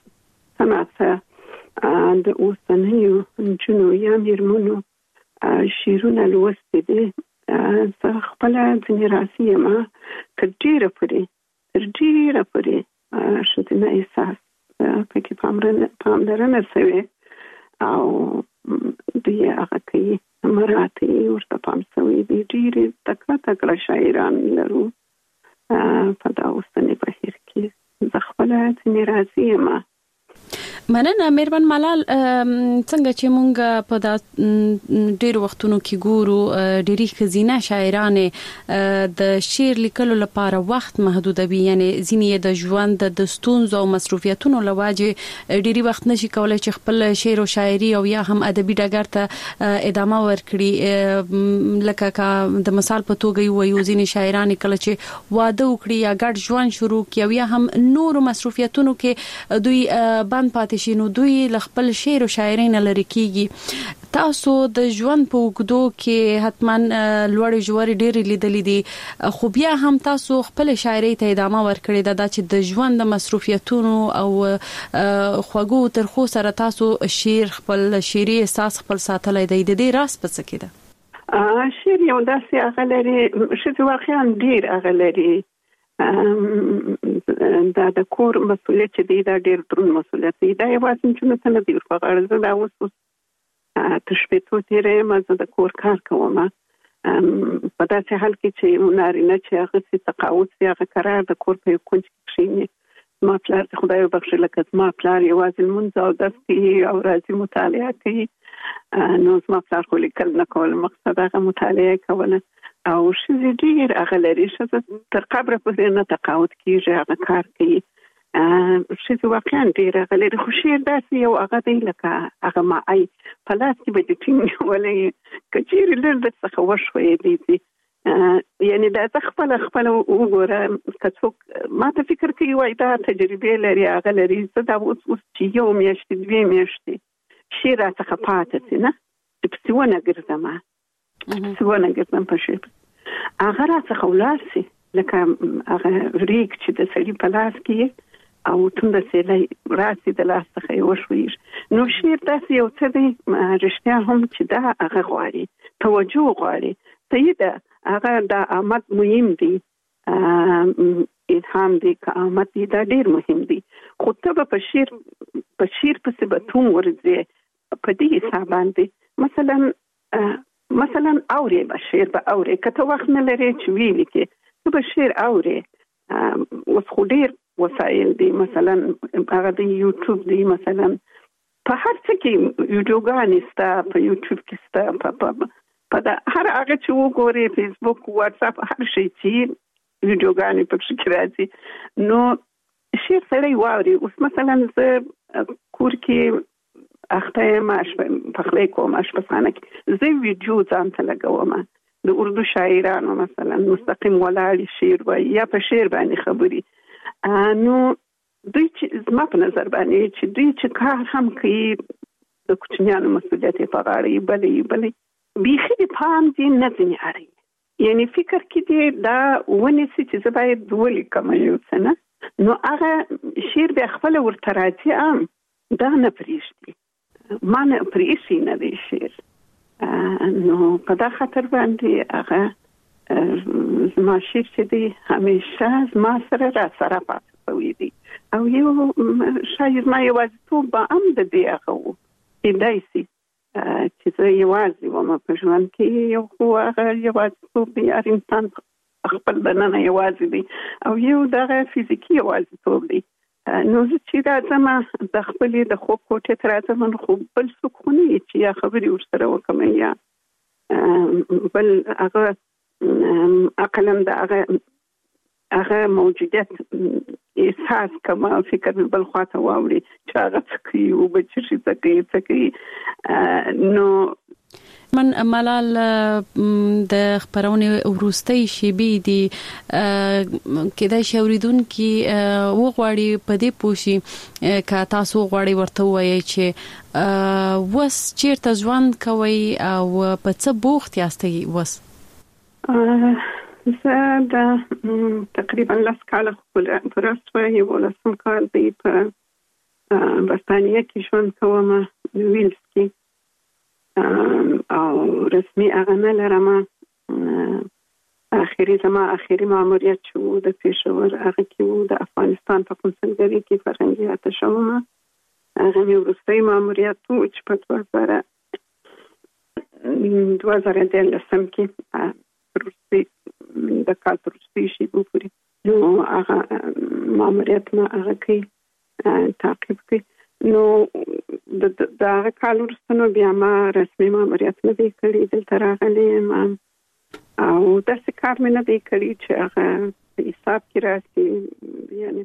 سناته د اوسنیو جنو یا میرمنو شیرونه لوستې دي زه خپل ځینې راسي ما تر ډیره پورې تر ډیره پورې شذنه احساس پکې پاملرنه شوې او دوی هغه کوي مراتي ورته پام شوی دي ډېر تکړه تکړه شاعران لرو په دا اوسنی بهیر کې زه خپل ځینې راځي ما مننه مهربان ملال څنګه چې مونږ په دا ډېر وختونو کې ګورو ډېری خزینه شاعران د شعر لیکلو لپاره وخت محدودوي یعنی ځینې د ژوند د ستونزو او مصروفیتونو لواجه ډېری وخت نشي کولای چې خپل شعر او شاعري او یا هم ادبي ډګر ته ادامه ورکړي لکه د مثال په توګه وایو ځینې شاعران کله چې واده وکړي یا ګډ ژوند شروع کړي یا هم نور مصروفیتونو کې دوی باندې پاتې شي نو دوی خپل شعر او شاعري نه لري کیږي تاسو د ژوند په وګدو کې حتما لوړ جوړ ډېر لیدلې دي خو بیا هم تاسو خپل شاعري ته ادامه ورکړې ده چې د ژوند د مصروفیتونو او خوږو ترخو سره تاسو شعر خپل شعري احساس خپل ساتلای دی د دې راز په څه کې ده شعر یو داسې هغه لري چې واقعا ډېر هغه لري دا د کور مسؤلیت دی دا ډېر دروند مسؤلیت دی دا یوازې چې نه نه دی په غاړه زه دا اوس تشبیهو تیرې ما زه د کور کار کوم په داسې حال کې چې نارینه چې هغه څه تقاعد سي هغه قرار د کور په کونج کې کښیني ما پلار د خدای وبخښي لکه ما پلار یوازې لمونځ او درس کوي او راځي مطالعه کوي نو زما پلار خو لیکل نه کول مقصد هغه مطالعه کوله او شزه ډیر هغه لري شزه تر قبره پورې نه تقاعد کیږي هغه کار کوي شزه واقعا ډیر هغه لري خو شعر داسې یو هغه دی لکه هغه ما ای په لاس کې به د ټینګ ولې کچیر لر د څخه وشوي دي یعنی دا خپل خپل وګوره کڅوک ما ته فکر کوي وای دا تجربه لري هغه لري زه دا اوس اوس چې یو میاشت دوه میاشتې شعر څخه پاتې سي نه چې څونه ګرځم څونه ګرځم په شعر هغه راڅخه ولاسي لکه هغه ریک چې د سړي په لاس کې او تند سیلې راسي د لاس څخه یو شویر نو شعر داسې یو څه دی رښتیا هم چې دا هغه غواړي توجه غواړي صحیح ده هغه د آمد مهم دی الهام دی که آمد دی دا ډیر مهم دی خو ته په شعر په شعر په سبتون ورځي په دې حساب باندې مثلا مثلا اوري به شعر به اوري کته وخت نه لري چې ویلي کې به شعر اوري اوس خو ډیر وسایل دي مثلا هغه د یوټیوب دی مثلا په هر څه کې ویډیوګانې ستا په یوټیوب کې ستا په په دا هر هغه چې وګوري فیسبوک واتس اپ هر شي چې ویډیوګانې په کې راځي نو شعر سره واوري اوس مثلا زه کور کې اخته ماش په خله کوم اش په خانه کې زه ویډیو ځان ته لګوم د اردو شاعرانو مثلا مستقیم ولاړ شعر وای یا په شعر باندې خبري نو دوی چې ما په نظر باندې چې دوی چې کار هم کوي د کوچنیانو مسؤلیت په غاړه بلې بلې بيخي پام دې نه ځنیاري یعنی فکر کې دې دا ونی چې زه باید ولي کوم یو څه نه نو هغه شعر به خپل ورته راځي ام دا نه پریږدي ما نه پریشي نه دی شعر نو په دا خاطر باندې هغه زما شعر چې دی همیشه زما سره را سره پاتې وي دي او یو شاید ما یوازې به هم د دې هغه وو کېدای شي چې زه یوازې وم په ژوند کې یو خو هغه یوازې دی هر انسان خپل دننه یوازې دی او یو دغه فزیکي یوازې دی نو چې راځم د خپلې د خوب کوټې ته راځم نو خو بل څوک خو نه چې یا خبرې ورسره وکړم یا بل هغه عقلاً د هغه هغه موجودیت احساس کوم فکر بل خواته واوړي چې هغه څه کوي او به چې څه کوي څه کوي نو من ملال د خبرونه ورستۍ شیبې دي کله چې اوریدونکو وغواړي په دې پوښي ک تاسو غواړي ورته وایي چې وس چیرته ژوند کوي او په څه بوخت یاستئ وس زه د تقریبا لس کاله پر اسوه یو لسم کال دی په برطانیه کې ژوند کوم ویلز کې او رسمي هغه نه لرم. اخري زما اخري ماموریت شو د پېښور هغه کې وو د افغانستان په کنسولګرۍ کې فرهنګي اتشوم. هغه مې وروستی ماموریت وو چې په دوه زره دوه زره دیارلسم کې وروستی د کال وروستي شېبو پورې نو هغه ماموریت ما هغه کې تعقیب کړ. نو د هغه کال وروسته نو بیا ما رسمي ماموریت نه دی کړی، دلته راغلی یم او داسې کار مې نه دی کړی چې هغه په حساب کې راسي، یعنې